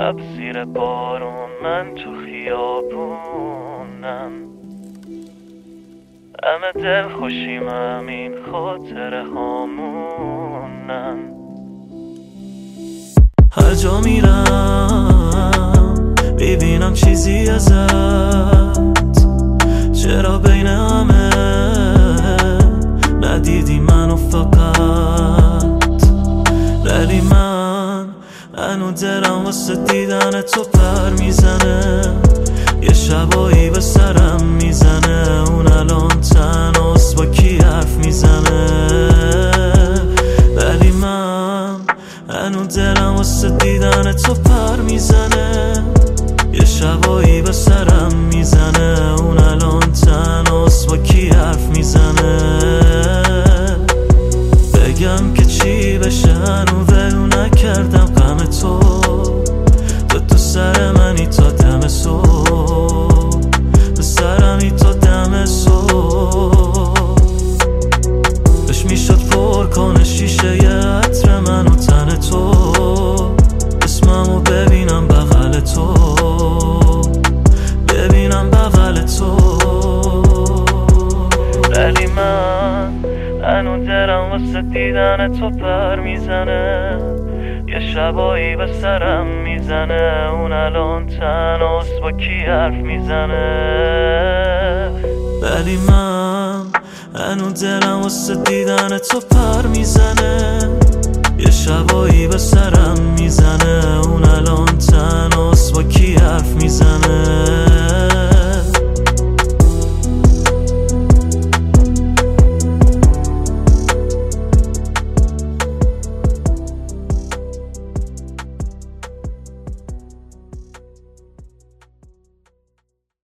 شب زیر بارون من تو خیابونم، همه دل خوشیم همین خاطره هامونم. هر جا میرم ببینم چیزی ازت، چرا بین همه ندیدی منو فقط؟ ولی من هنو دلم واسه دیدن تو پر میزنه، یه شبایی به سرم میزنه، اون الان تنهاست با کی حرف میزنه؟ ولی من هنو دلم واسه دیدن تو پر میزنه، یه شبایی به سرم میزنه، اون الان تنهاست با کی حرف میزنه؟ بگم که چی بشه هنو ولو نکردم غم تو سر منی تا دم صبح، به سرمی تا دم صبح. داشت میشد پر کنه شیشه ی عطر من و تن تو، اسممو ببینم بغل تو، ببینم بغل تو. ولی من هنو دلم واسه دیدن تو پر میزنه، یه شبایی به سرم میزنه، اون الان تنهاست با کی حرف میزنه؟ ولی من هنو دلم واسه دیدن تو پر میزنه، یه شبایی به سرم میزنه، اون الان تنهاست با کی حرف میزنه؟